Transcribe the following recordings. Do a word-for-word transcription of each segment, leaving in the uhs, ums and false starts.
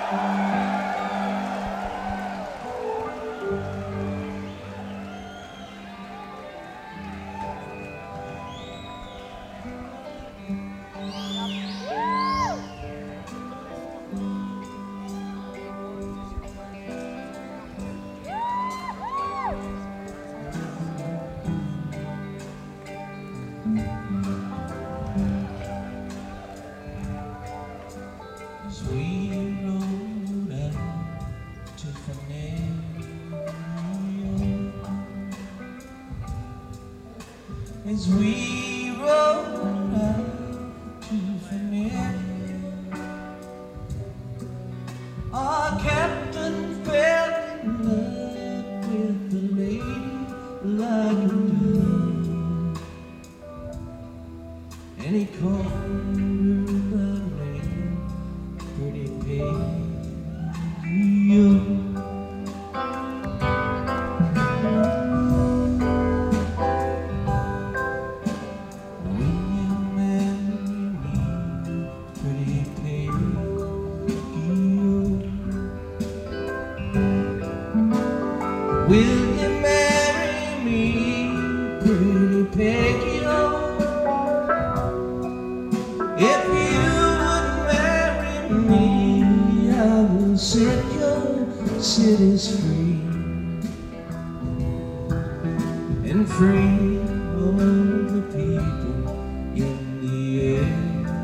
As we rode out to Finale, our captain fell in love with the lady like a dove, and he called her by name, Pretty Peggy. Will you marry me, Pretty Peggy? If you would marry me, I will set your cities free and free all the people in the area.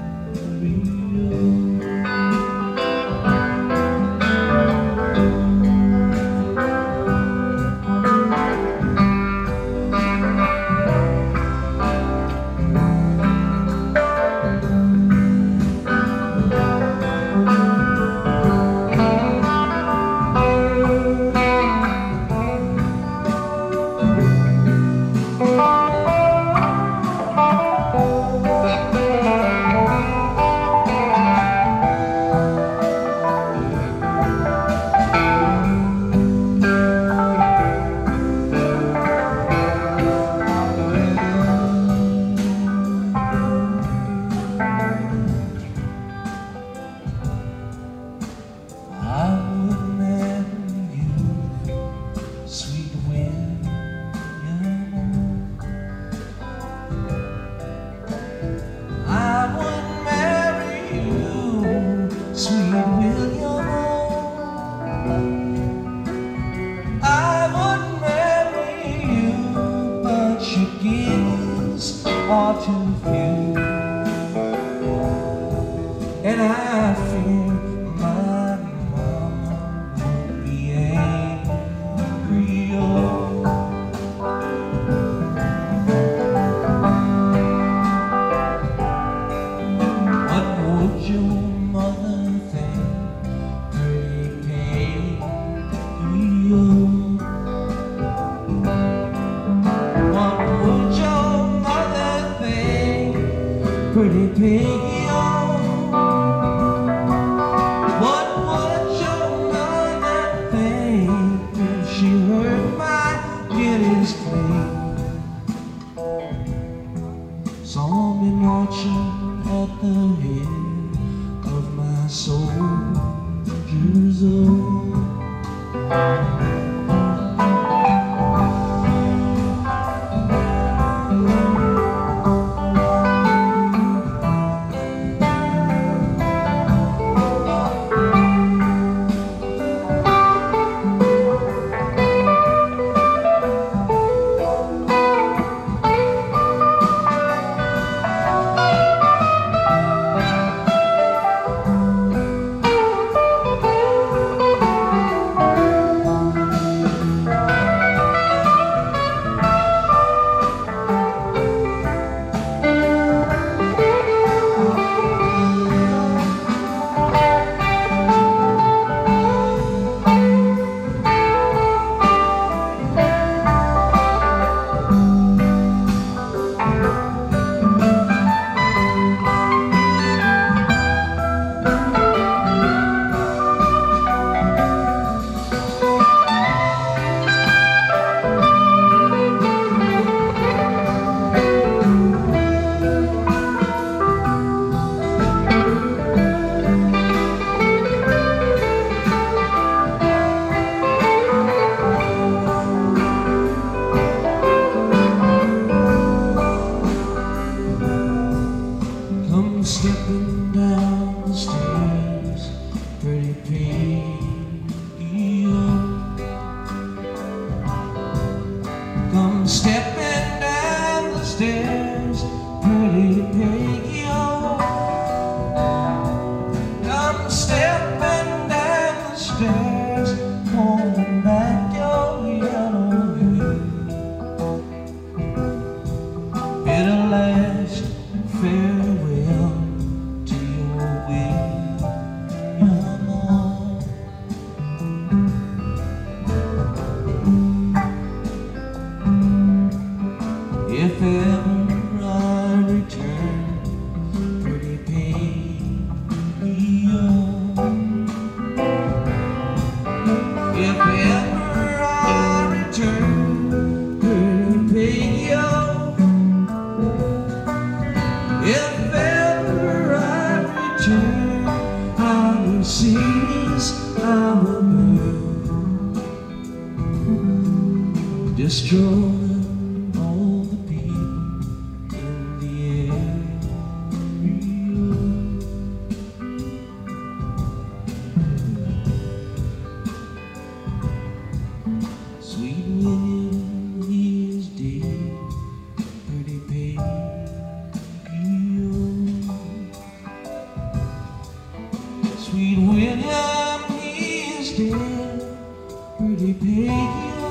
Are too few, and I fear my mama will be angry. Oh, what would your mother think, Pretty Peggy? Oh, what would your Pretty Peggy, oh, what would your mother think if she heard my guineas clink? Saw me marching at the head of my soldiers, oh. I'm stepping down the stairs, holding back your yellow hair. It'll last farewell to your William Hall. If ever I return, pretty Peggy-O. If ever I return, pretty Peggy-O. If ever I return, I will seize, I will burn, destroy all the people in the area. Sweet William, he is dead, pretty Peggy-O. Sweet William, he is dead, pretty Peggy-O.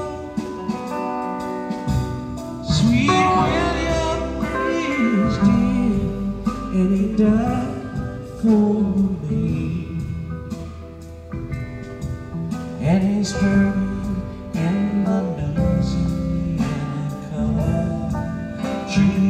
Sweet William, he is dead, and he died for me. And he's buried in the Louisiana country.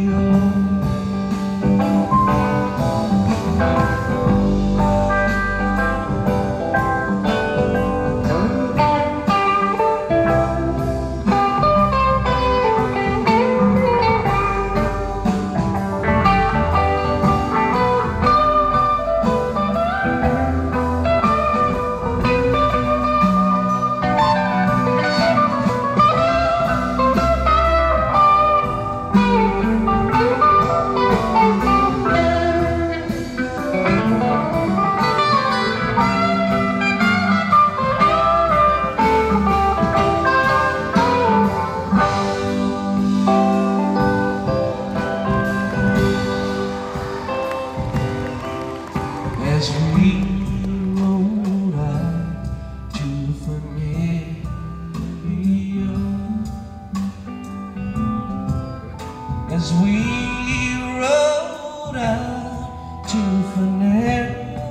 As we rode out to Fernandina, as we rode out to Fernandina,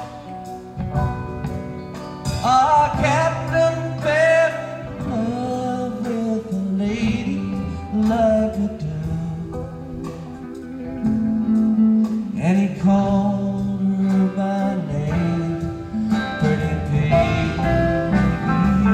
our captain fell in love with a lady like a dove, and he called by name, pretty Peggy-O.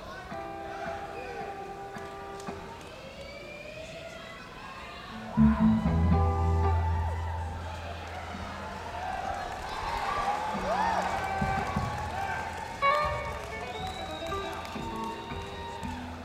Mm-hmm.